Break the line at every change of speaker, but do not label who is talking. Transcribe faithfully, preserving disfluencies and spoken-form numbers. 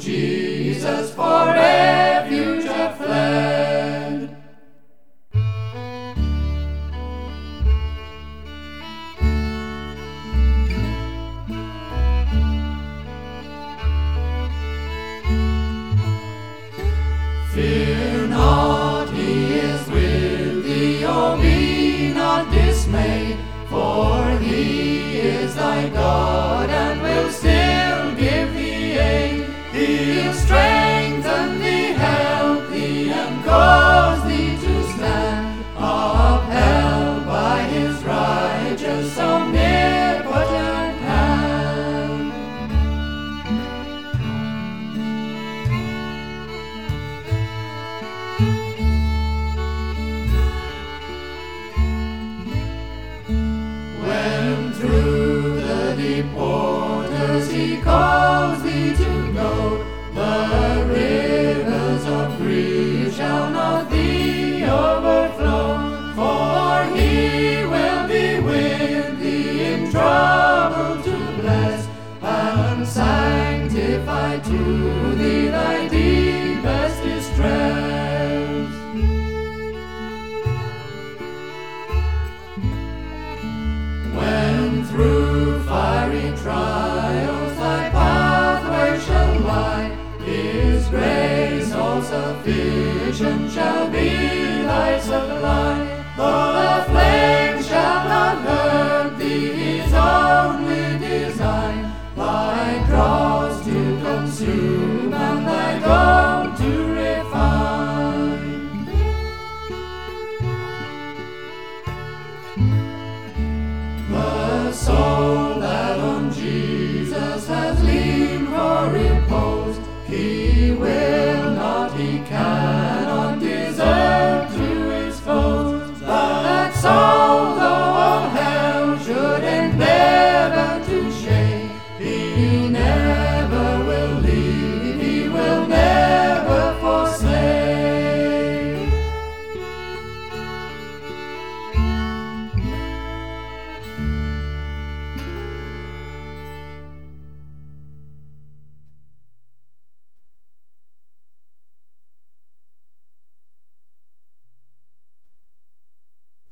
Jesus for refuge have fled. Fear not, he is with thee, oh be not dismayed, for he is thy God and will still give thee aid. He'll strengthen thee, help thee, and cause thee to stand, upheld by his righteous omnipotent hand. When through the deep waters he calls thee to go, the rivers of grief shall not thee overflow, for he will be with thee in trouble to bless and sanctify to